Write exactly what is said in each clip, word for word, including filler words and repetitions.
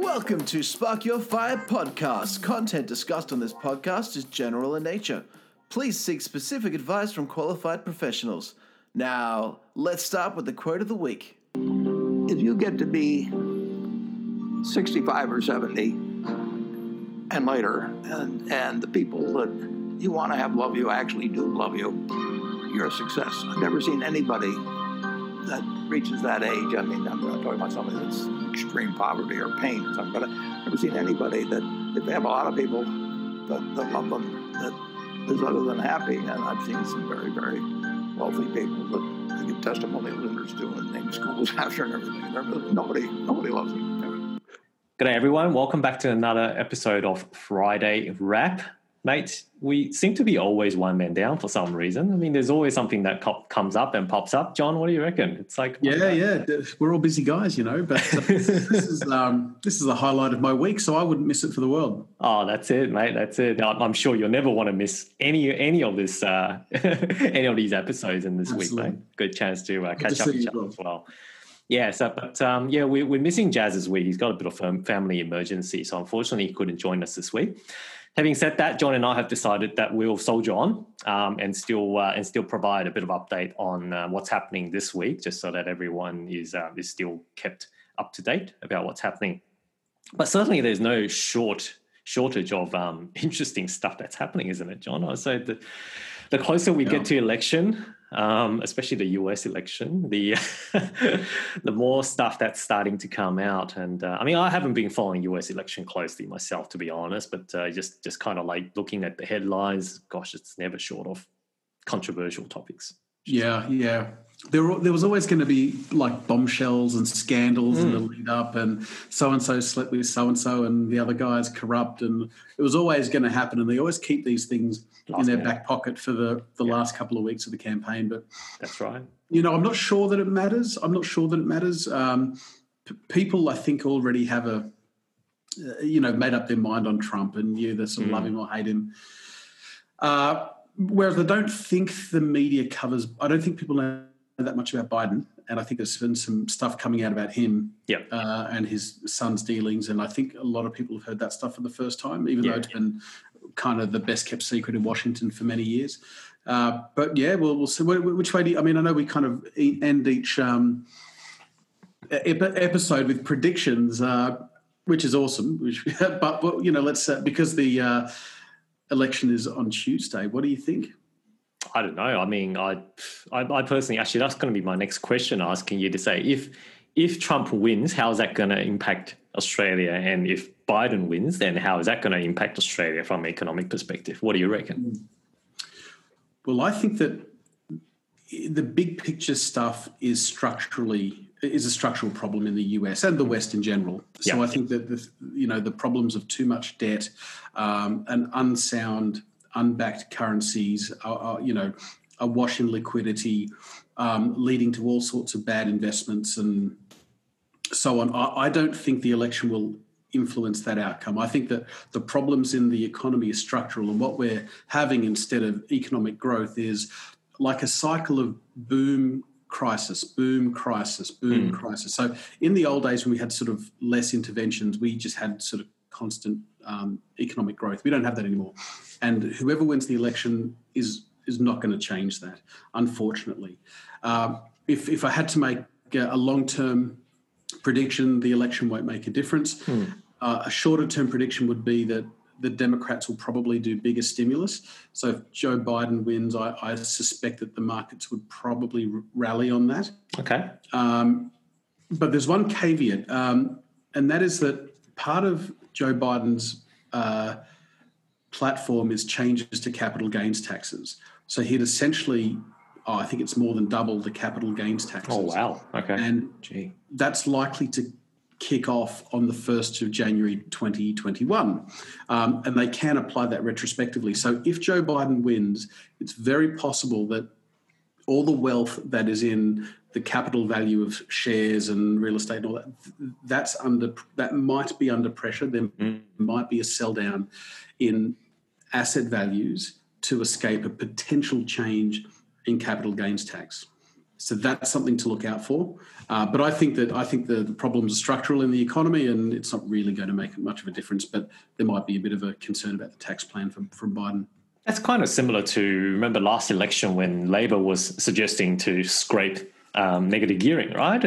Welcome to Spark Your Fire podcast. Content discussed on this podcast is general in nature. Please seek specific advice from qualified professionals. Now, let's start with the quote of the week. If you get to be sixty-five or seventy and later, and, and the people that you want to have love you actually do love you, you're a success. I've never seen anybody that reaches that age. I mean, I'm not talking about somebody that's extreme poverty or pain or something, but I've never seen anybody that, if they have a lot of people that, that love them, that is other than happy. And I've seen some very, very wealthy people that I give testimonial letters to and name schools after and everything. Nobody, nobody loves them. G'day everyone, welcome back to another episode of Friday Wrap. Mate, we seem to be always one man down for some reason. I mean, there's always something that co- comes up and pops up. John, what do you reckon? It's like yeah, yeah, we're all busy guys, you know. But this is um, this is the highlight of my week, so I wouldn't miss it for the world. Oh, that's it, mate. That's it. I'm sure you'll never want to miss any any of this, uh, any of these episodes in this Absolutely. week, mate. Good chance to uh, catch to up with see each you, other Rob. as well. Yeah, so but um, yeah, we, we're missing Jazz this week. He's got a bit of a family emergency, so unfortunately he couldn't join us this week. Having said that, John and I have decided that we'll soldier on um, and still uh, and still provide a bit of update on uh, what's happening this week, just so that everyone is uh, is still kept up to date about what's happening. But certainly, there's no short shortage of um, interesting stuff that's happening, isn't it, John? I say that the closer we Yeah. get to election, um, especially the U S election, the the more stuff that's starting to come out. And uh, I mean, I haven't been following U S election closely myself, to be honest, but uh, just just kind of like looking at the headlines. Gosh, it's never short of controversial topics. Yeah, yeah. There, were- there was always going to be like bombshells and scandals in the lead up, and so and so slept with so and so, and the other guy's corrupt, and it was always going to happen. And they always keep these things Last in their minute. back pocket for the the Yeah. last couple of weeks of the campaign. But That's right. you know, I'm not sure that it matters. I'm not sure that it matters. Um, p- people, I think, already have a, uh, you know, made up their mind on Trump and you either sort of love him or hate him. Uh, whereas I don't think the media covers, I don't think people know that much about Biden. And I think there's been some stuff coming out about him Yep. uh, and his son's dealings. And I think a lot of people have heard that stuff for the first time, even Yeah. though it's been kind of the best kept secret in Washington for many years. Uh, but yeah, we'll, we'll see. Wh- Which way do you, I mean, I know we kind of e- end each um, ep- episode with predictions, uh, which is awesome. Which, but, well, you know, let's, uh, because the uh, election is on Tuesday, what do you think? I don't know. I mean, I, I, I personally, actually, that's going to be my next question, asking you to say if if Trump wins, how is that going to impact Australia, and if Biden wins, then how is that going to impact Australia from an economic perspective? What do you reckon? Well, I think that the big picture stuff is structurally is a structural problem in the U S and the West in general. So Yeah. I think that the you know the problems of too much debt, um, and unsound, unbacked currencies, are, are, you know, awash in liquidity, um, leading to all sorts of bad investments and so on. I, I don't think the election will influence that outcome. I think that the problems in the economy are structural, and what we're having instead of economic growth is like a cycle of boom, crisis, boom, crisis, boom, crisis. So in the old days when we had sort of less interventions, we just had sort of constant um, economic growth. We don't have that anymore. And whoever wins the election is is not going to change that, unfortunately. Um, if, if I had to make a long-term prediction, the election won't make a difference. Uh, a shorter-term prediction would be that the Democrats will probably do bigger stimulus. So if Joe Biden wins, I, I suspect that the markets would probably r- rally on that. Okay. Um, but there's one caveat, um, and that is that part of Joe Biden's uh, platform is changes to capital gains taxes. So he'd essentially, oh, I think it's more than double the capital gains taxes. Oh, wow. Okay. And Gee. that's likely to kick off on the first of January twenty twenty-one. Um, and they can apply that retrospectively. So if Joe Biden wins, it's very possible that all the wealth that is in the capital value of shares and real estate and all that, that's under, that might be under pressure. There Mm. might be a sell down in asset values to escape a potential change in capital gains tax. So that's something to look out for. Uh, but I think that I think the, the problems are structural in the economy, and it's not really going to make much of a difference. But there might be a bit of a concern about the tax plan from, from Biden. That's kind of similar to, remember last election when Labor was suggesting to scrape um, negative gearing, right?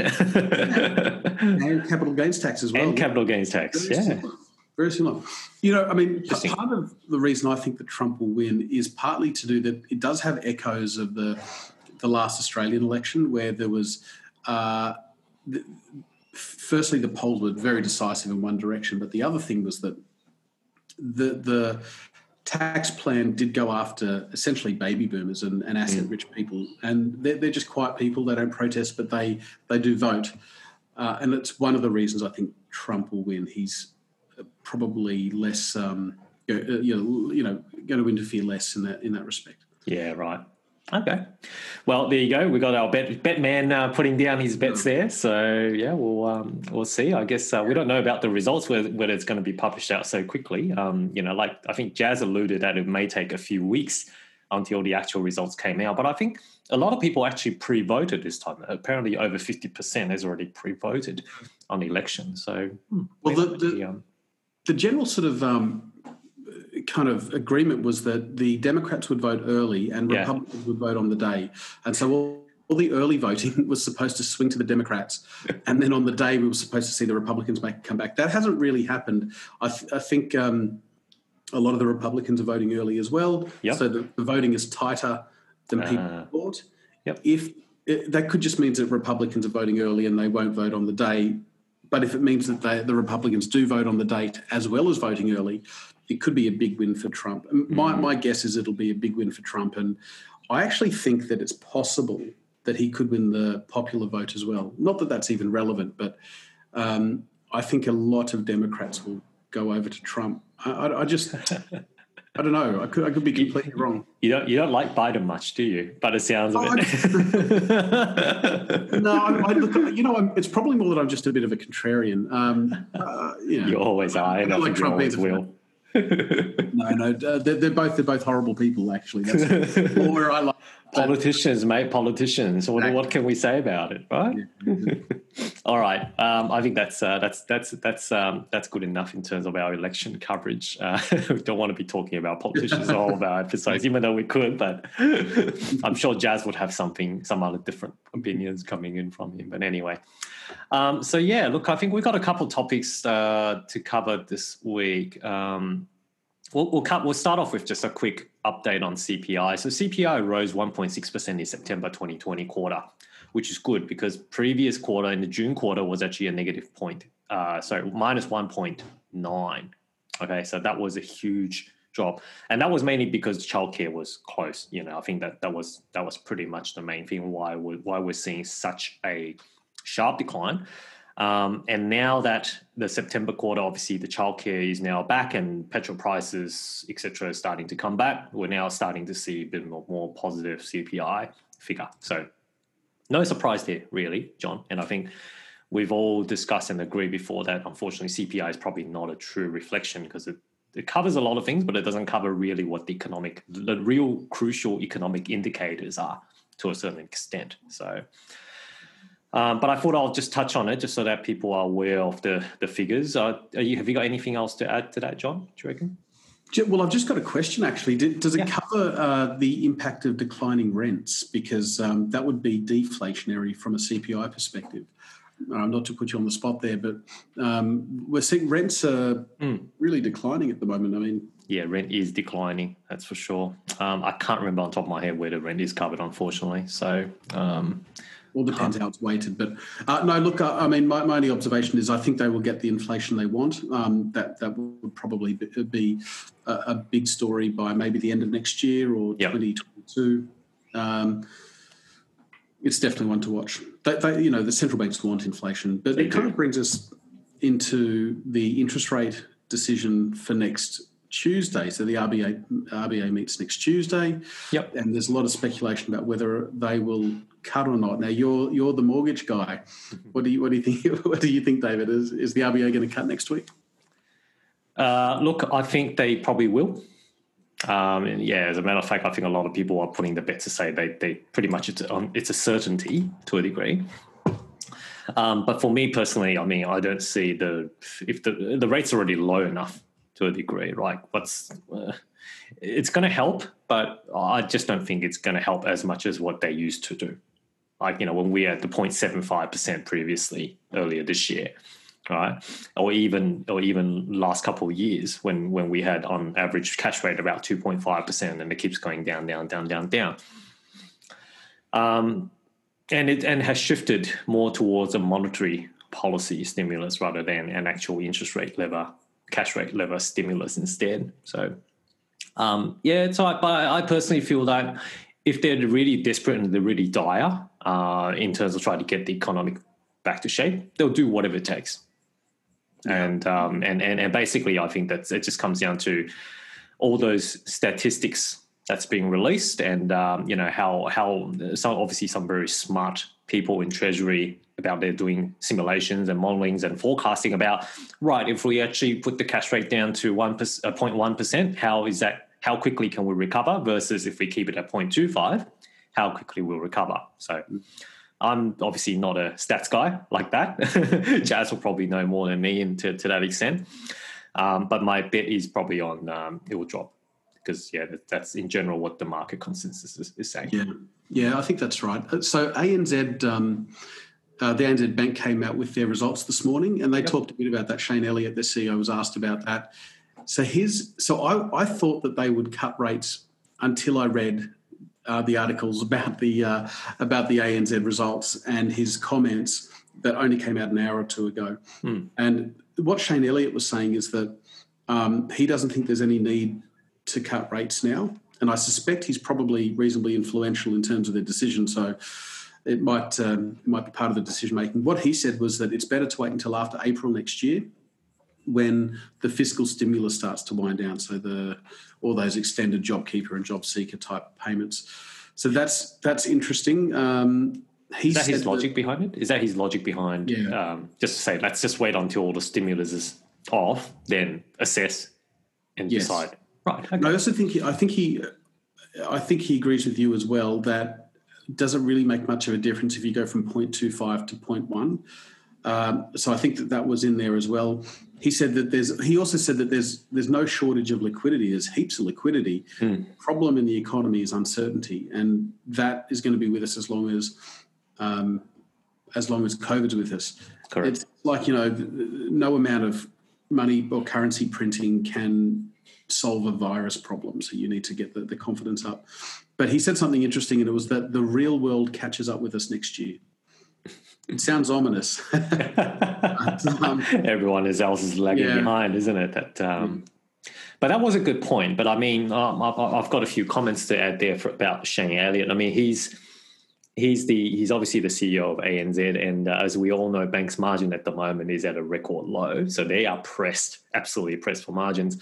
And capital gains tax as well. And capital gains tax, Very yeah. Similar. Very similar. You know, I mean, part of the reason I think that Trump will win is partly to do that it does have echoes of the the last Australian election, where there was, uh, the, firstly, the polls were very decisive in one direction, but the other thing was that the the tax plan did go after essentially baby boomers and, and asset-rich people, and they're, they're just quiet people. They don't protest, but they they do vote, uh, and it's one of the reasons I think Trump will win. He's probably less, um, you know, you know, going to interfere less in that in that respect. Yeah, right. Okay. Well, there you go. We got our bet, bet man uh, putting down his bets there. So yeah, we'll um, we'll see. I guess uh, we don't know about the results, whether, whether it's going to be published out so quickly. Um, you know, like I think Jazz alluded that it may take a few weeks until the actual results came out. But I think a lot of people actually pre-voted this time. Apparently, over fifty percent has already pre-voted on the election. So hmm, well, the the, um, the general sort of. Um, kind of agreement was that the Democrats would vote early and yeah. Republicans would vote on the day. And so all, all the early voting was supposed to swing to the Democrats. And then on the day, we were supposed to see the Republicans make a comeback. That hasn't really happened. I, th- I think um, a lot of the Republicans are voting early as well. Yep. So the, the voting is tighter than people uh, thought. Yep. If it, that could just mean that Republicans are voting early and they won't vote on the day. But if it means that they, the Republicans do vote on the date as well as voting early, it could be a big win for Trump. My, mm-hmm. my guess is it'll be a big win for Trump. And I actually think that it's possible that he could win the popular vote as well. Not that that's even relevant, but um, I think a lot of Democrats will go over to Trump. I, I, I just, I don't know. I could, I could be completely wrong. You don't, you don't like Biden much, do you? By the sounds of oh, it. no, I, I look. You know, I'm, it's probably more that I'm just a bit of a contrarian. Um, uh, you know, you always are. I, I don't like Trump always will. no, no, uh, they're, they're both they're both horrible people. Actually, that's more where I like politicians, mate. Politicians. What, exactly. what can we say about it, right? Yeah. All right. Um, I think that's uh, that's that's that's um, that's good enough in terms of our election coverage. Uh, we don't want to be talking about politicians all of our episodes, even though we could. But I'm sure Jazz would have something, some other different opinions coming in from him. But anyway, um, so yeah. Look, I think we've got a couple topics uh, to cover this week. Um, We'll, we'll, cut, we'll start off with just a quick update on C P I. So C P I rose one point six percent in September twenty twenty quarter, which is good because previous quarter, in the June quarter, was actually a negative point. Uh, so minus one point nine. Okay, so that was a huge drop. And that was mainly because childcare was closed. You know, I think that, that was that was pretty much the main thing why we're, why we're seeing such a sharp decline. Um, and now that the September quarter, obviously the childcare is now back and petrol prices, et cetera, are starting to come back, we're now starting to see a bit more, more positive C P I figure. So no surprise there, really, John. And I think we've all discussed and agreed before that, unfortunately, C P I is probably not a true reflection because it, it covers a lot of things, but it doesn't cover really what the economic, the real crucial economic indicators are to a certain extent. So... Um, but I thought I'll just touch on it just so that people are aware of the, the figures. Uh, are you, have you got anything else to add to that, John, do you reckon? Well, I've just got a question, actually. Does it yeah. cover uh, the impact of declining rents? Because um, that would be deflationary from a C P I perspective. Uh, not to put you on the spot there, but um, we're seeing rents are mm. really declining at the moment. I mean... Yeah, rent is declining, that's for sure. Um, I can't remember on top of my head where the rent is covered, unfortunately. So... Um, All depends how it's weighted. But uh, no, look, uh, I mean, my, my only observation is I think they will get the inflation they want. Um, that that would probably be a, a big story by maybe the end of next year or yep. twenty twenty-two. Um, it's definitely one to watch. They, they, you know, the central banks want inflation. But they it do. kind of brings us into the interest rate decision for next Tuesday. So the R B A R B A meets next Tuesday. Yep. And there's a lot of speculation about whether they will cut or not. Now you're you're the mortgage guy. What do you what do you think? What do you think, David? Is is the R B A going to cut next week? Uh, look, I think they probably will. Um, and yeah, as a matter of fact, I think a lot of people are putting the bet to say they they pretty much it's um, it's a certainty to a degree. Um, but for me personally, I mean, I don't see the if the the rate's already low enough to a degree, right? What's uh, it's going to help, but I just don't think it's going to help as much as what they used to do. Like, you know, when we had the zero point seven five percent previously earlier this year, right? Or even or even last couple of years when when we had on average cash rate about two point five percent, and it keeps going down, down, down, down, down. Um, and it and has shifted more towards a monetary policy stimulus rather than an actual interest rate lever, cash rate lever stimulus instead. So, um, yeah, so I, but I personally feel that if they're really desperate and they're really dire uh, in terms of trying to get the economy back to shape, they'll do whatever it takes. And, um, and and and basically, I think that it just comes down to all those statistics that's being released, and um, you know how how some obviously some very smart people in Treasury about they're doing simulations and modelings and forecasting about, right, if we actually put the cash rate down to one uh, zero point one percent, how is that? How quickly can we recover? Versus if we keep it at zero point two five, how quickly we'll recover. So. I'm obviously not a stats guy like that. Jazz will probably know more than me in to, to that extent. Um, but my bet is probably on um, it will drop because, yeah, that, that's in general what the market consensus is, is saying. Yeah, yeah, I think that's right. So A N Z, um, uh, the A N Z Bank came out with their results this morning, and they yep. talked a bit about that. Shane Elliott, the C E O, was asked about that. So his, so I, I thought that they would cut rates until I read Uh, the articles about the uh, about the A N Z results and his comments that only came out an hour or two ago. Hmm. And what Shane Elliott was saying is that um, he doesn't think there's any need to cut rates now. And I suspect he's probably reasonably influential in terms of their decision. So it might um, it might be part of the decision making. What he said was that it's better to wait until after April next year, when the fiscal stimulus starts to wind down, so the all those extended JobKeeper and JobSeeker type payments. So that's that's interesting. Um, he is that his that, logic behind it? Is that his logic behind yeah. um, just to say, let's just wait until all the stimulus is off, then assess and yes. decide? Right. Okay. I also think he, I think he I think he agrees with you as well that it doesn't really make much of a difference if you go from zero point two five to zero point one. Um, so I think that that was in there as well. He said that there's. He also said that there's there's no shortage of liquidity. There's heaps of liquidity. Mm. Problem in the economy is uncertainty, and that is going to be with us as long as um, as long as COVID's with us. Correct. It's like, you know, no amount of money or currency printing can solve a virus problem. So you need to get the, the confidence up. But he said something interesting, and it was that the real world catches up with us next year. It sounds ominous. but, um, Everyone else is lagging yeah. behind, isn't it? That, um, yeah. But that was a good point. But I mean, um, I've, I've got a few comments to add there for, about Shane Elliott. I mean, he's he's the he's obviously the C E O of A N Z, and uh, as we all know, Bank's margin at the moment is at a record low. So they are pressed, absolutely pressed for margins.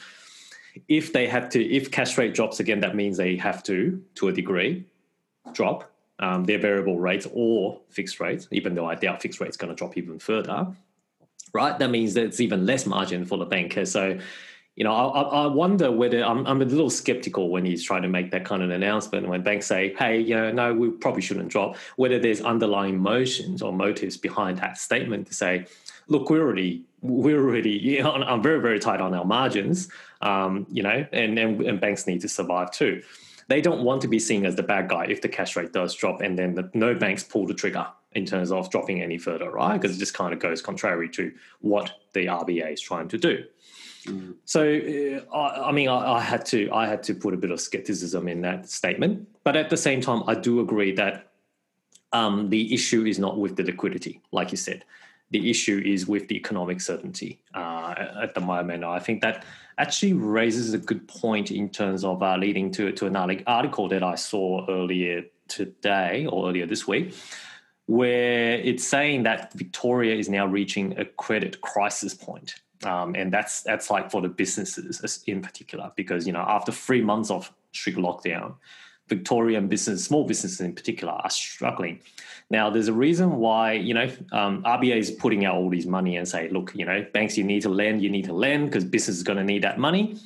If they have to, if cash rate drops again, that means they have to, to a degree, drop. Um, their variable rates or fixed rates, even though I doubt fixed rates going to drop even further, right? That means that it's even less margin for the banker. So, you know, I, I wonder whether I'm, I'm a little skeptical when he's trying to make that kind of announcement. When banks say, "Hey, you know, no, we probably shouldn't drop," whether there's underlying motions or motives behind that statement to say, "Look, we're already, we're already, you know, I'm very, very tight on our margins, um, you know, and, and and banks need to survive too." They don't want to be seen as the bad guy if the cash rate does drop and then the, no banks pull the trigger in terms of dropping any further, right? Because it just kind of goes contrary to what the R B A is trying to do. Mm. So, uh, I, I mean, I, I had to I had to put a bit of skepticism in that statement. But at the same time, I do agree that um, the issue is not with the liquidity, like you said. The issue is with the economic certainty uh, at the moment. I think that actually raises a good point in terms of uh, leading to, to an article that I saw earlier today or earlier this week, where it's saying that Victoria is now reaching a credit crisis point. Um, and that's that's like for the businesses in particular, because, you know, after three months of strict lockdown, Victorian business, small businesses in particular, are struggling. Now, there's a reason why, you know, um, R B A is putting out all these money and say, look, you know, banks, you need to lend, you need to lend because business is going to need that money.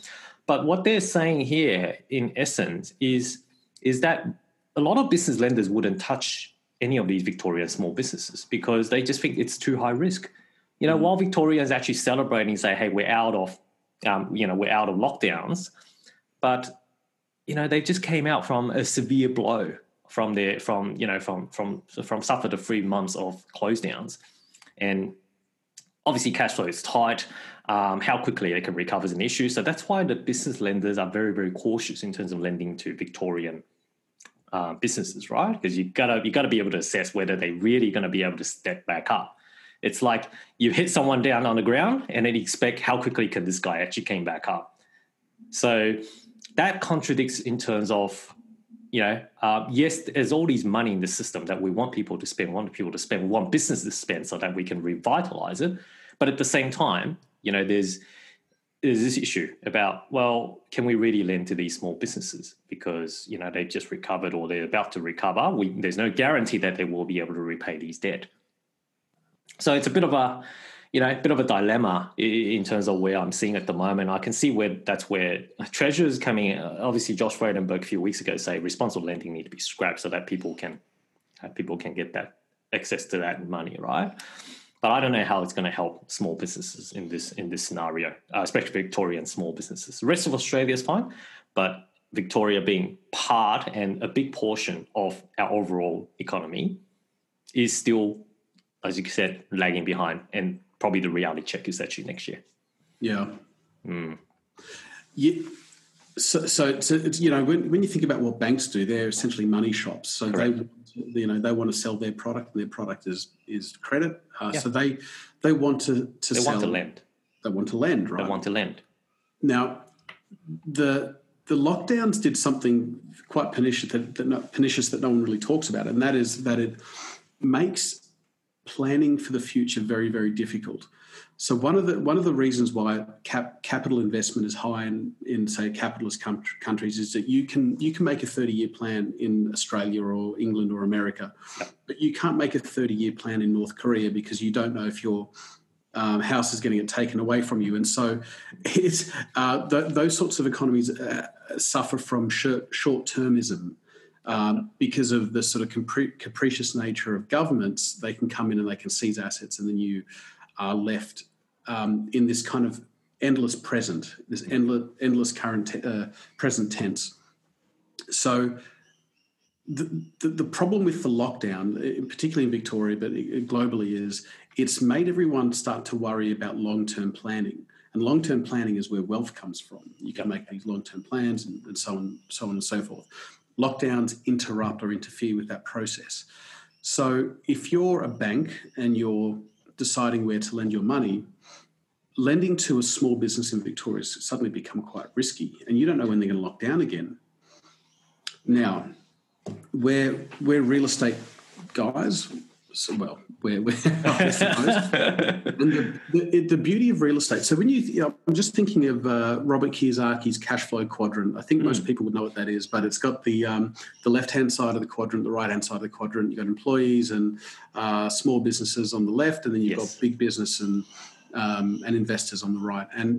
But what they're saying here, in essence, is is that a lot of business lenders wouldn't touch any of these Victorian small businesses because they just think it's too high risk. You know, mm. while Victoria is actually celebrating, say, hey, we're out of, um, you know, we're out of lockdowns, but you know, they just came out from a severe blow from their, from you know, from from from suffered a three months of close downs, and obviously cash flow is tight. Um, how quickly they can recover is an issue. So that's why the business lenders are very, very cautious in terms of lending to Victorian uh, businesses, right? Because you gotta you gotta be able to assess whether they're really going to be able to step back up. It's like you hit someone down on the ground and then you expect how quickly can this guy actually came back up. So that contradicts in terms of, you know, uh, yes, there's all these money in the system that we want people to spend, want people to spend, we want business to spend so that we can revitalize it. But at the same time, you know, there's there's this issue about, well, can we really lend to these small businesses because, you know, they've just recovered or they're about to recover. We, there's no guarantee that they will be able to repay these debt. So it's a bit of a, you know, a bit of a dilemma in terms of where I'm seeing at the moment. I can see where that's where Treasurer is coming in. Obviously, Josh Frydenberg a few weeks ago say responsible lending need to be scrapped so that people can uh, people can get that access to that money, right? But I don't know how it's going to help small businesses in this in this scenario, uh, especially Victorian small businesses. The rest of Australia is fine, but Victoria being part and a big portion of our overall economy is still, as you said, lagging behind. And probably the reality check is actually next year. Yeah. Mm. Yeah. So, so, so it's, you know, when, when you think about what banks do, they're essentially money shops. So Correct. they, you know, they want to sell their product, and their product is is credit. Uh, yeah. So they they want to to they sell. want to lend. They want to lend, right? They want to lend. Now, the the lockdowns did something quite pernicious that, that no, pernicious that no one really talks about, and that is that it makes planning for the future very, very difficult. So one of the one of the reasons why cap, capital investment is high in, in say capitalist com- countries is that you can you can make a thirty-year plan in Australia or England or America, yep. but you can't make a thirty-year plan in North Korea because you don't know if your um, house is going to get taken away from you. And so it's uh, th- those sorts of economies uh, suffer from sh- short-termism. Um, because of the sort of capri- capricious nature of governments, they can come in and they can seize assets, and then you are left um, in this kind of endless present, this endless, endless current te- uh, present tense. So the, the the problem with the lockdown, particularly in Victoria, but globally, is it's made everyone start to worry about long-term planning. And long-term planning is where wealth comes from. You can make these long-term plans and, and so on, so on and so forth. Lockdowns interrupt or interfere with that process. So if you're a bank and you're deciding where to lend your money, lending to a small business in Victoria has suddenly become quite risky, and you don't know when they're going to lock down again. Now, we're, we're real estate guys. So, well, we're, we're I suppose. And the, the, the beauty of real estate. So when you, you know, I'm just thinking of uh, Robert Kiyosaki's cash flow quadrant. I think mm. most people would know what that is, but it's got the um, the left-hand side of the quadrant, the right-hand side of the quadrant. You've got employees and uh, small businesses on the left, and then you've yes. got big business and um, and investors on the right. And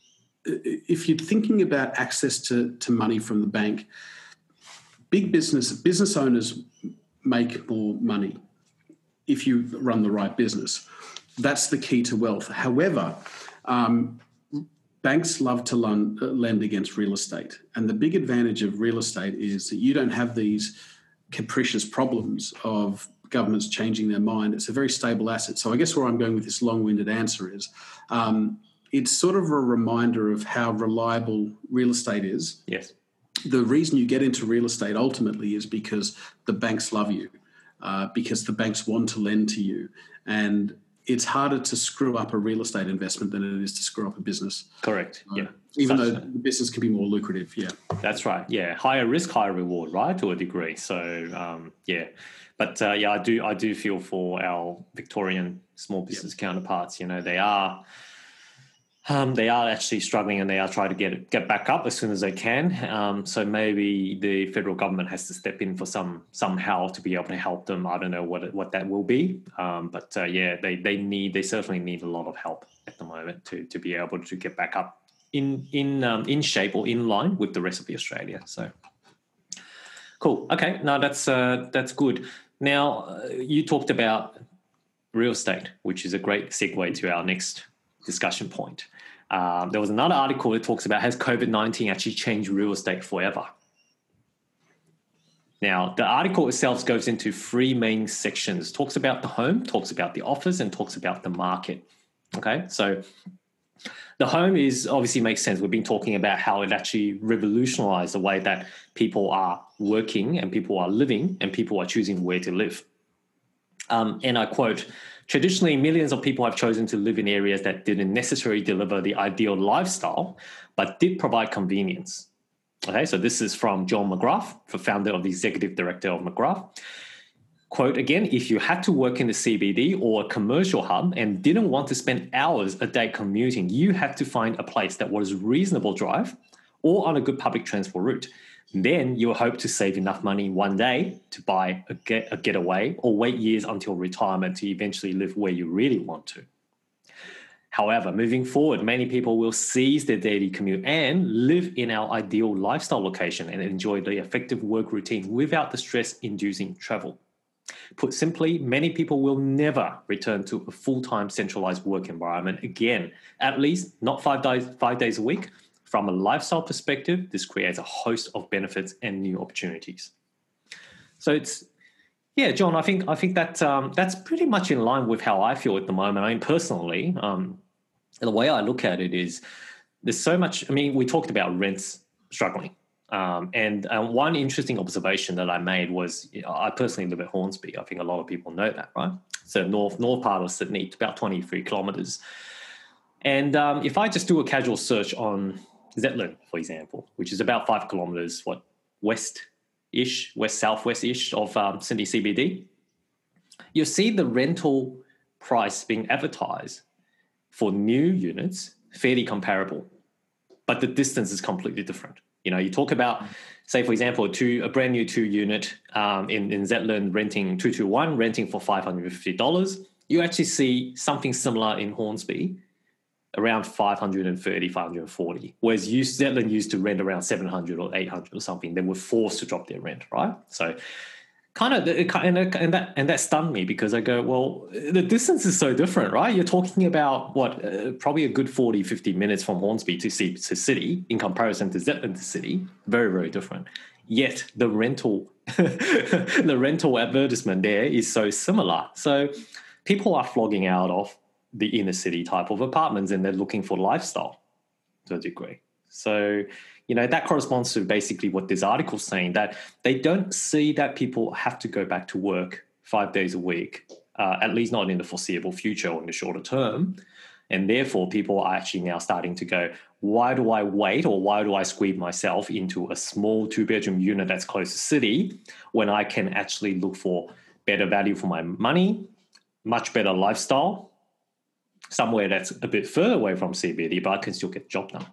if you're thinking about access to, to money from the bank, big business business owners make more money if you run the right business. That's the key to wealth. However, um, banks love to lend, lend against real estate. And the big advantage of real estate is that you don't have these capricious problems of governments changing their mind. It's a very stable asset. So I guess where I'm going with this long-winded answer is um, it's sort of a reminder of how reliable real estate is. Yes. The reason you get into real estate ultimately is because the banks love you. Uh, because the banks want to lend to you. And it's harder to screw up a real estate investment than it is to screw up a business. Correct, uh, yeah. Even Such though the business can be more lucrative, yeah. That's right, yeah. Higher risk, higher reward, right, to a degree. So, um, yeah. But, uh, yeah, I do I do feel for our Victorian small business yep. counterparts. You know, they are... Um, they are actually struggling, and they are trying to get get back up as soon as they can. Um, so maybe the federal government has to step in for some somehow to be able to help them. I don't know what what that will be, um, but uh, yeah, they they need they certainly need a lot of help at the moment to to be able to get back up in in um, in shape or in line with the rest of the Australia. So cool. Okay, no, that's uh, that's good. Now uh, you talked about real estate, which is a great segue to our next discussion point. Um, there was another article that talks about, has COVID nineteen actually changed real estate forever? Now, the article itself goes into three main sections. Talks about the home, talks about the office, and talks about the market. Okay, so the home is obviously makes sense. We've been talking about how it actually revolutionized the way that people are working and people are living and people are choosing where to live. Um, and I quote, traditionally, millions of people have chosen to live in areas that didn't necessarily deliver the ideal lifestyle, but did provide convenience. Okay, so this is from John McGrath, the founder of the executive director of McGrath. Quote again, if you had to work in the C B D or a commercial hub and didn't want to spend hours a day commuting, you had to find a place that was reasonable drive or on a good public transport route. Then you'll hope to save enough money one day to buy a, get, a getaway or wait years until retirement to eventually live where you really want to. However, moving forward, many people will seize their daily commute and live in our ideal lifestyle location and enjoy the effective work routine without the stress-inducing travel. Put simply, many people will never return to a full-time centralized work environment again, at least not five days, five days a week. From a lifestyle perspective, this creates a host of benefits and new opportunities. So it's, yeah, John, I think I think that um, that's pretty much in line with how I feel at the moment. I mean, personally, um, the way I look at it is there's so much. I mean, we talked about rents struggling, um, and um, one interesting observation that I made was, you know, I personally live at Hornsby. I think a lot of people know that, right? So north north part of Sydney, it's about twenty-three kilometres. And um, if I just do a casual search on Zetland, for example, which is about five kilometres, what, west-ish, west-southwest-ish of um, Sydney C B D, you'll see the rental price being advertised for new units fairly comparable, but the distance is completely different. You know, you talk about, say, for example, two, a brand new two-unit um, in, in Zetland renting two two one, renting for five hundred fifty dollars. You actually see something similar in Hornsby, around five hundred thirty, five hundred forty, whereas Zetland used to rent around seven hundred or eight hundred or something. They were forced to drop their rent, right? So kind of, and, and, that, and that stunned me because I go, well, the distance is so different, right? You're talking about, what, uh, probably a good forty, fifty minutes from Hornsby to, see, to city in comparison to Zetland to city. Very, very different. Yet the rental, the rental advertisement there is so similar. So people are flogging out of the inner city type of apartments and they're looking for lifestyle to a degree. So, you know, that corresponds to basically what this article's saying, that they don't see that people have to go back to work five days a week, uh, at least not in the foreseeable future or in the shorter term. And therefore, people are actually now starting to go, why do I wait or why do I squeeze myself into a small two-bedroom unit that's close to city when I can actually look for better value for my money, much better lifestyle, somewhere that's a bit further away from C B D, but I can still get the job done.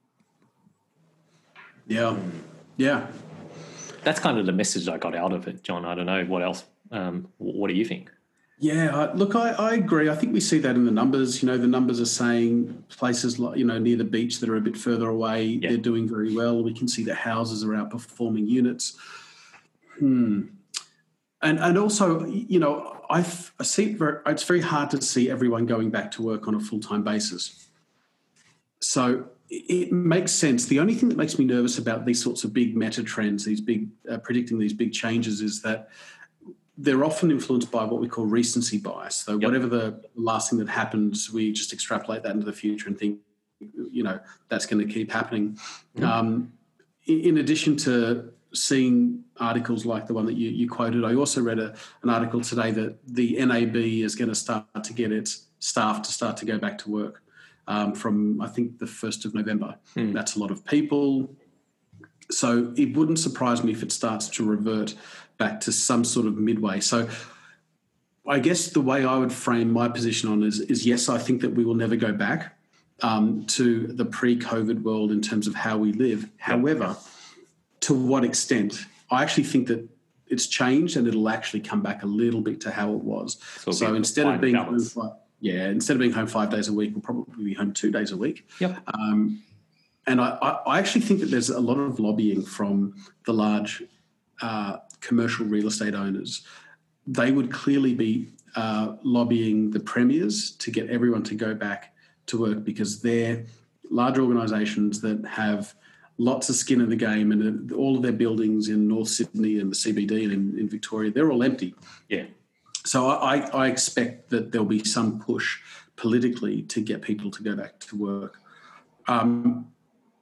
Yeah, yeah. That's kind of the message I got out of it, John. I don't know what else. Um, what do you think? Yeah, look, I, I agree. I think we see that in the numbers. You know, the numbers are saying places like, you know, near the beach that are a bit further away, yeah, they're doing very well. We can see that houses are outperforming units. Hmm. And and also, you know, I see very, it's very hard to see everyone going back to work on a full-time basis. So it makes sense. The only thing that makes me nervous about these sorts of big meta trends, these big uh, predicting these big changes, is that they're often influenced by what we call recency bias. So yep, whatever the last thing that happens, we just extrapolate that into the future and think, you know, that's going to keep happening. Mm-hmm. Um, in, in addition to seeing articles like the one that you, you quoted, I also read a, an article today that the N A B is going to start to get its staff to start to go back to work um, from, I think, the first of November. Mm. That's a lot of people. So it wouldn't surprise me if it starts to revert back to some sort of midway. So I guess the way I would frame my position on is, is yes, I think that we will never go back um, to the pre-COVID world in terms of how we live. Yep. However, to what extent? I actually think that it's changed and it'll actually come back a little bit to how it was. So, so instead of being home five, yeah, instead of being home five days a week, we'll probably be home two days a week. Yep. Um, And I, I actually think that there's a lot of lobbying from the large uh, commercial real estate owners. They would clearly be uh, lobbying the premiers to get everyone to go back to work, because they're large organisations that have lots of skin in the game, and all of their buildings in North Sydney and the C B D and in, in Victoria, they're all empty. Yeah. So I, I expect that there'll be some push politically to get people to go back to work. Um,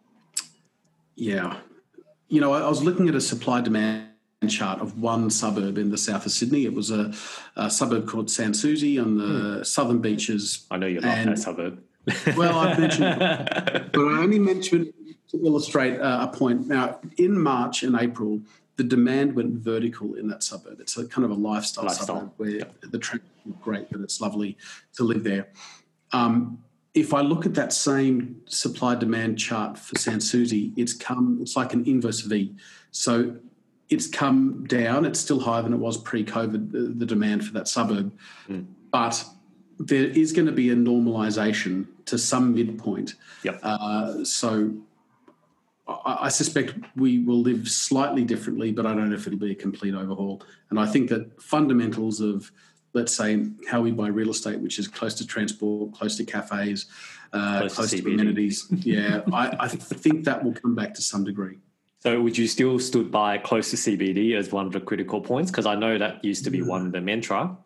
yeah. You know, I, I was looking at a supply-demand chart of one suburb in the south of Sydney. It was a, a suburb called Sans Souci on the mm. southern beaches. I know you love that suburb. Well, I've mentioned it, but I only mentioned to illustrate uh, a point. Now, in March and April, the demand went vertical in that suburb. It's a kind of a lifestyle, lifestyle. suburb where yep. the traffic is great, but it's lovely to live there. Um, if I look at that same supply-demand chart for Sans Souci, it's come. It's like an inverse V. So it's come down. It's still higher than it was pre-COVID, the, the demand for that suburb. Mm. But there is going to be a normalisation to some midpoint. Yep. Uh, so I, I suspect we will live slightly differently, but I don't know if it'll be a complete overhaul. And I think that fundamentals of, let's say, how we buy real estate, which is close to transport, close to cafes, uh, close, close to, to amenities, yeah, I, I think that will come back to some degree. So would you still stood by close to C B D as one of the critical points? Because I know that used to be one of the mantra.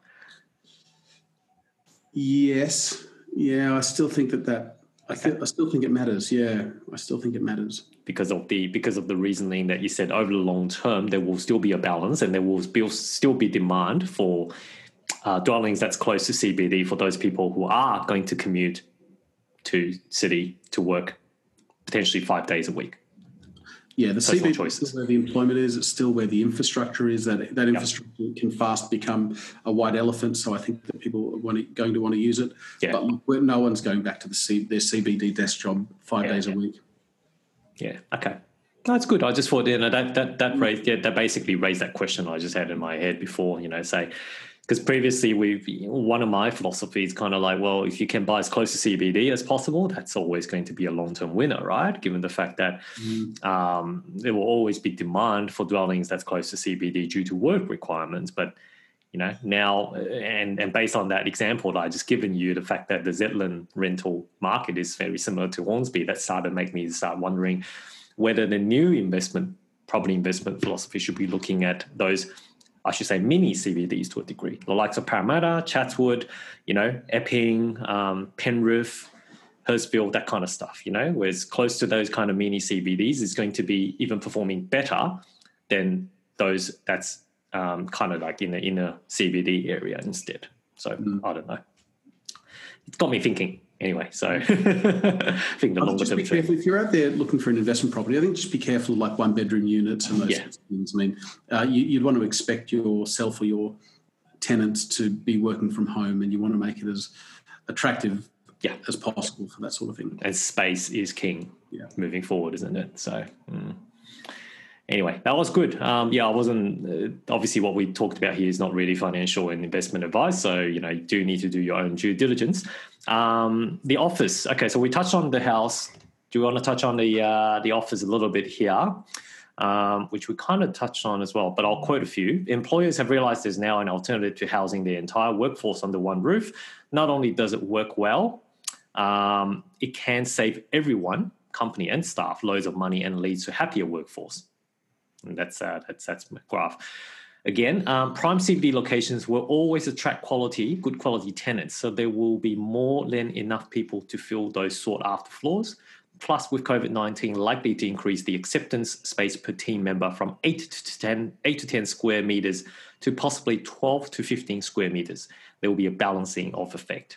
Yes. Yeah, I still think that that I, th- I still think it matters. Yeah, I still think it matters because of the because of the reasoning that you said. Over the long term, there will still be a balance, and there will be, still be demand for uh, dwellings that's close to C B D for those people who are going to commute to city to work potentially five days a week. Yeah, the C B D is still where the employment is. It's still where the infrastructure is. That that infrastructure yep. can fast become a white elephant. So I think that people are want going to want to use it. Yeah. But look, no one's going back to the C, their C B D desk job five yeah, days yeah. a week. Yeah. Okay. No, it's good. I just thought, you know, that that that raised, yeah, that basically raised that question I just had in my head before. You know, say. Because previously, we've one of my philosophies kind of like, well, if you can buy as close to C B D as possible, that's always going to be a long-term winner, right? Given the fact that mm. um, there will always be demand for dwellings that's close to C B D due to work requirements. But, you know, now, and, and based on that example that I just given you, the fact that the Zetland rental market is very similar to Hornsby, that started to make me start wondering whether the new investment, property investment philosophy should be looking at those, I should say, mini C B Ds to a degree. The likes of Parramatta, Chatswood, you know, Epping, um, Penrith, Hurstville, that kind of stuff, you know, whereas close to those kind of mini C B Ds is going to be even performing better than those that's um, kind of like in the inner C B D area instead. So mm. I don't know. It's got me thinking. Anyway, so I think the longer term. Be careful if you're out there looking for an investment property. I think just be careful of like one bedroom units and those yeah. sorts of things. I mean, uh, you, you'd want to expect yourself or your tenants to be working from home, and you want to make it as attractive yeah. as possible for that sort of thing. And space is king yeah. moving forward, isn't it? So. Mm. Anyway, that was good. Um, yeah, I wasn't uh, obviously what we talked about here is not really financial and investment advice. So, you know, you do need to do your own due diligence. Um, the office. Okay, so we touched on the house. Do you want to touch on the uh, the office a little bit here, um, which we kind of touched on as well, but I'll quote a few. Employers have realized there's now an alternative to housing their entire workforce under one roof. Not only does it work well, um, it can save everyone, company and staff, loads of money and leads to happier workforce. And that's uh, that's that's my graph. Again, um, prime C B D locations will always attract quality, good quality tenants. So there will be more than enough people to fill those sought after floors. Plus, with COVID nineteen likely to increase the acceptance space per team member from eight to ten, eight to ten square meters to possibly twelve to fifteen square meters. There will be a balancing of effect.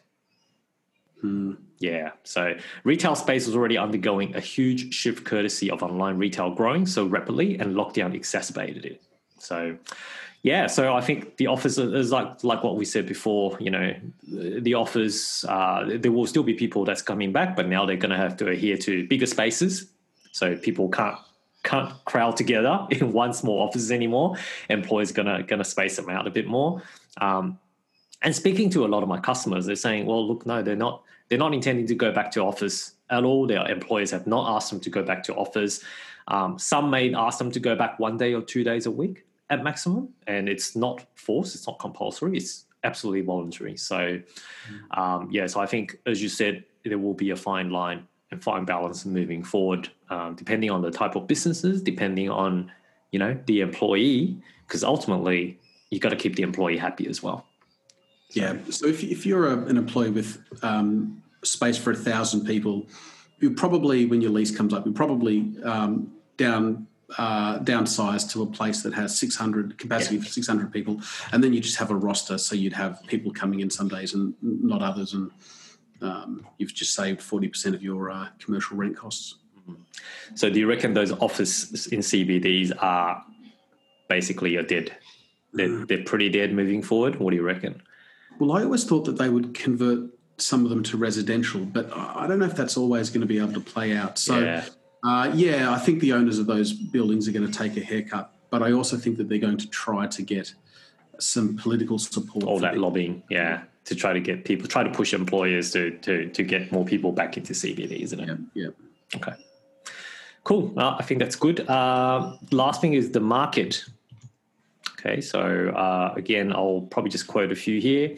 Hmm. Yeah, so retail space is already undergoing a huge shift courtesy of online retail growing so rapidly, and lockdown exacerbated it. So, yeah, so I think the office is like like what we said before, you know, the office, uh, there will still be people that's coming back, but now they're going to have to adhere to bigger spaces. So people can't can't crowd together in one small office anymore. Employers going to going to space them out a bit more. Um, And speaking to a lot of my customers, they're saying, well, look, no, they're not, they're not intending to go back to office at all. Their employers have not asked them to go back to office. Um, some may ask them to go back one day or two days a week at maximum. And it's not forced. It's not compulsory. It's absolutely voluntary. So, um, yeah, so I think, as you said, there will be a fine line and fine balance moving forward, um, depending on the type of businesses, depending on, you know, the employee, because ultimately you've got to keep the employee happy as well. So, yeah. So if, if you're a, an employee with um, space for a thousand people, you probably, when your lease comes up, you probably um, down uh, downsize to a place that has six hundred capacity yeah. for six hundred people, and then you just have a roster. So you'd have people coming in some days and not others, and um, you've just saved forty percent of your uh, commercial rent costs. So do you reckon those offices in C B Ds are basically are dead? They're, mm. they're pretty dead moving forward? What do you reckon? Well, I always thought that they would convert some of them to residential, but I don't know if that's always going to be able to play out. So, yeah, uh, yeah I think the owners of those buildings are going to take a haircut, but I also think that they're going to try to get some political support. All that lobbying, yeah, to try to get people, try to push employers to to to get more people back into C B D, isn't it? Yeah, yeah. Okay. Cool. Well, I think that's good. Uh, last thing is the market. Okay, so uh, again, I'll probably just quote a few here.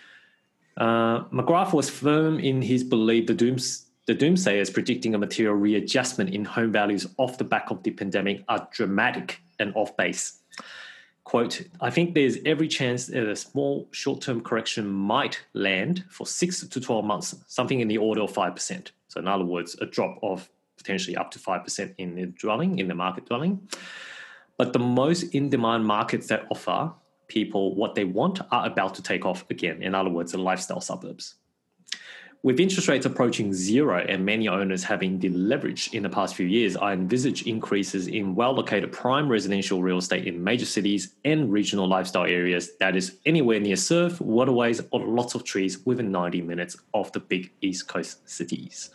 Uh, McGrath was firm in his belief the, dooms, the doomsayers predicting a material readjustment in home values off the back of the pandemic are dramatic and off base. Quote, I think there's every chance that a small short-term correction might land for six to twelve months, something in the order of five percent. So in other words, a drop of potentially up to five percent in the dwelling, in the market dwelling. But the most in-demand markets that offer people what they want are about to take off again. In other words, the lifestyle suburbs. With interest rates approaching zero and many owners having deleveraged in the past few years, I envisage increases in well-located prime residential real estate in major cities and regional lifestyle areas that is anywhere near surf, waterways, or lots of trees within ninety minutes of the big East Coast cities.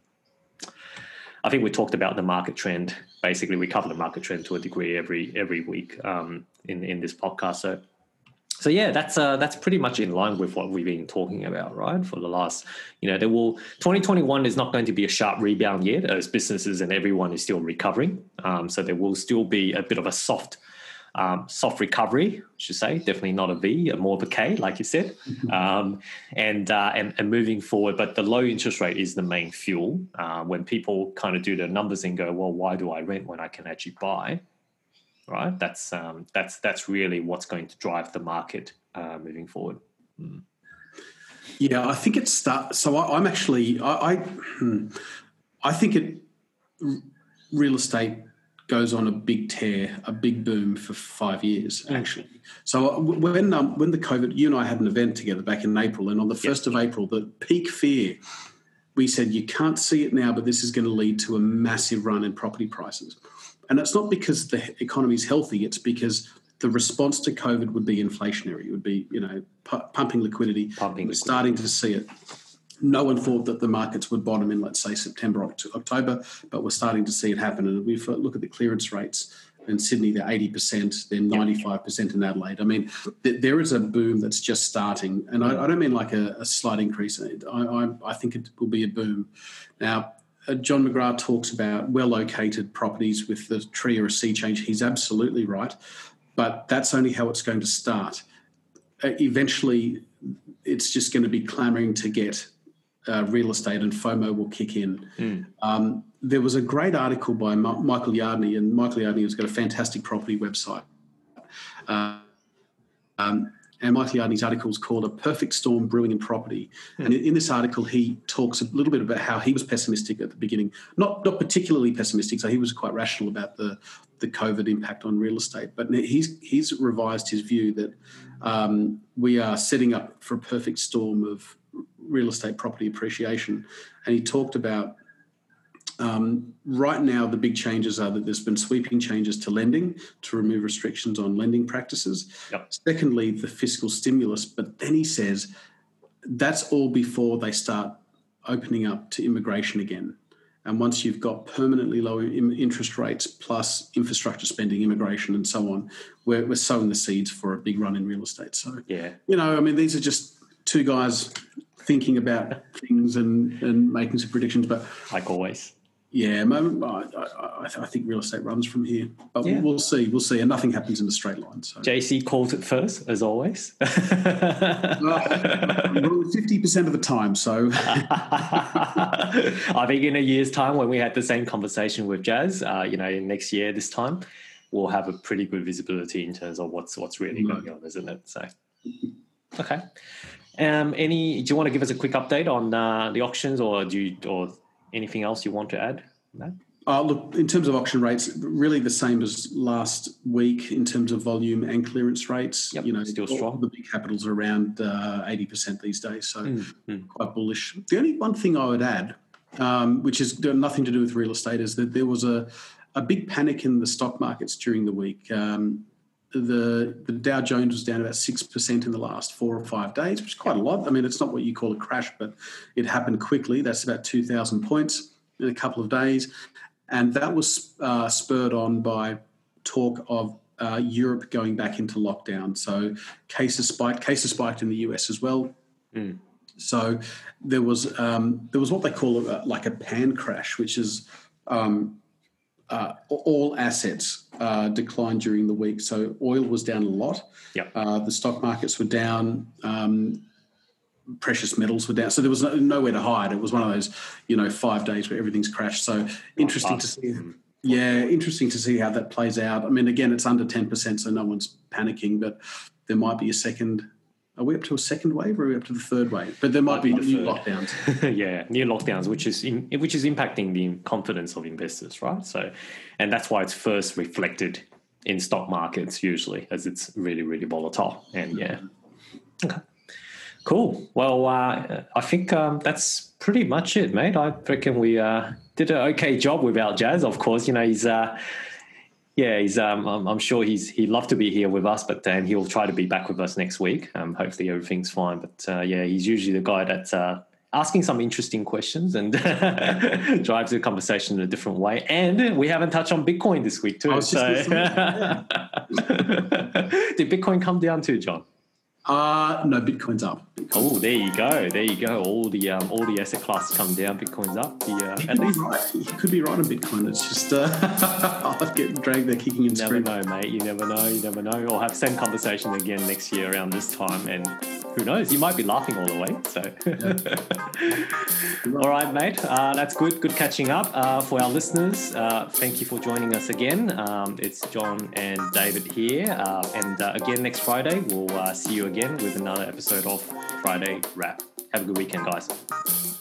I think we talked about the market trend. Basically, we cover the market trend to a degree every every week um, in in this podcast. So, so yeah, that's uh, that's pretty much in line with what we've been talking about, right? For the last, you know, there will twenty twenty-one is not going to be a sharp rebound yet, as businesses and everyone is still recovering. Um, so there will still be a bit of a soft. Um, soft recovery, I should say, definitely not a V, more of a K, like you said, um, and, uh, and and moving forward. But the low interest rate is the main fuel. Uh, when people kind of do the numbers and go, well, why do I rent when I can actually buy? Right? That's um, that's that's really what's going to drive the market uh, moving forward. Mm. Yeah, I think it starts. So I, I'm actually, I, I, hmm, I think it real estate. Goes on a big tear, a big boom for five years, actually. So when um, when the COVID, you and I had an event together back in April, and on the first of April, the peak fear, we said, you can't see it now, but this is going to lead to a massive run in property prices. And it's not because the economy is healthy, it's because the response to COVID would be inflationary. It would be, you know, pu- pumping liquidity. Pumping We're liquidity. starting to see it. No one thought that the markets would bottom in, let's say, September, October, but we're starting to see it happen. And if we look at the clearance rates in Sydney, they're eighty percent, they're ninety-five percent in Adelaide. I mean, th- there is a boom that's just starting. And I, I don't mean like a, a slight increase. I, I, I think it will be a boom. Now, uh, John McGrath talks about well-located properties with the tree or a sea change. He's absolutely right. But that's only how it's going to start. Uh, eventually, it's just going to be clamouring to get Uh, real estate, and FOMO will kick in. Mm. Um, there was a great article by Ma- Michael Yardney, and Michael Yardney has got a fantastic property website. Uh, um, and Michael Yardney's article is called A Perfect Storm Brewing in Property. Mm. And in, in this article, he talks a little bit about how he was pessimistic at the beginning, not not particularly pessimistic, so he was quite rational about the, the COVID impact on real estate. But he's, he's revised his view that um, we are setting up for a perfect storm of real estate property appreciation. And he talked about um, right now the big changes are that there's been sweeping changes to lending to remove restrictions on lending practices. Yep. Secondly, the fiscal stimulus. But then he says that's all before they start opening up to immigration again. And once you've got permanently low im- interest rates plus infrastructure spending, immigration and so on, we're, we're sowing the seeds for a big run in real estate. So, yeah, you know, I mean, these are just two guys thinking about things and, and making some predictions. But like always. Yeah, I, I, I think real estate runs from here, but yeah. we'll see. We'll see, and nothing happens in a straight line. So J C calls it first, as always. Fifty percent of the time. So I think in a year's time, when we had the same conversation with Jazz, uh, you know, next year this time, we'll have a pretty good visibility in terms of what's what's really mm-hmm. going on, isn't it? So, okay. Um, any? Do you want to give us a quick update on uh, the auctions, or do you, or anything else you want to add? No? Uh, look, in terms of auction rates, really the same as last week in terms of volume and clearance rates. Yep, you know, still strong. The big capitals are around uh, eighty percent these days, so mm-hmm. quite bullish. The only one thing I would add, um, which has nothing to do with real estate, is that there was a, a big panic in the stock markets during the week. Um, the, the Dow Jones was down about six percent in the last four or five days, which is quite a lot. I mean, it's not what you call a crash, but it happened quickly. That's about two thousand points in a couple of days. And that was uh, spurred on by talk of uh, Europe going back into lockdown. So cases spiked. Cases spiked in the U S as well. Mm. So there was um, there was what they call a, like a pan crash, which is um, uh, all assets uh, declined during the week. So oil was down a lot. Yep. Uh, the stock markets were down. Um, precious metals were down, so there was no, nowhere to hide. It was one of those, you know, five days where everything's crashed. So interesting to see. Yeah, interesting to see how that plays out. I mean, again, it's under ten percent, so no one's panicking, but there might be a second. Are we up to a second wave, or are we up to the third wave? But there might be new lockdowns. yeah, new lockdowns, which is in, which is impacting the confidence of investors, right? So, and that's why it's first reflected in stock markets usually, as it's really, really volatile. And yeah, okay. Cool. Well, uh, I think um, that's pretty much it, mate. I reckon we uh, did an okay job without Jazz. Of course, you know he's, uh, yeah, he's. Um, I'm, I'm sure he's. He'd love to be here with us, but then he'll try to be back with us next week. Um, hopefully everything's fine. But uh, yeah, he's usually the guy that's uh, asking some interesting questions and drives the conversation in a different way. And we haven't touched on Bitcoin this week too. So, did Bitcoin come down too, John? Uh, no, Bitcoin's up. Bitcoin's oh, there you go. There you go. All the um, all the asset classes come down. Bitcoin's up. The, uh, at least right. You could be right on Bitcoin. It's just uh, I'll get dragged there kicking and screaming. You never know, mate. You never know. You never know. Or have the same conversation again next year around this time, and who knows? You might be laughing all the way. So, yeah. All right, mate. Uh, that's good. Good catching up. Uh, for our listeners, uh, thank you for joining us again. Um, it's John and David here, uh, and uh, again next Friday we'll uh, see you again with another episode of Friday Wrap. Have a good weekend, guys.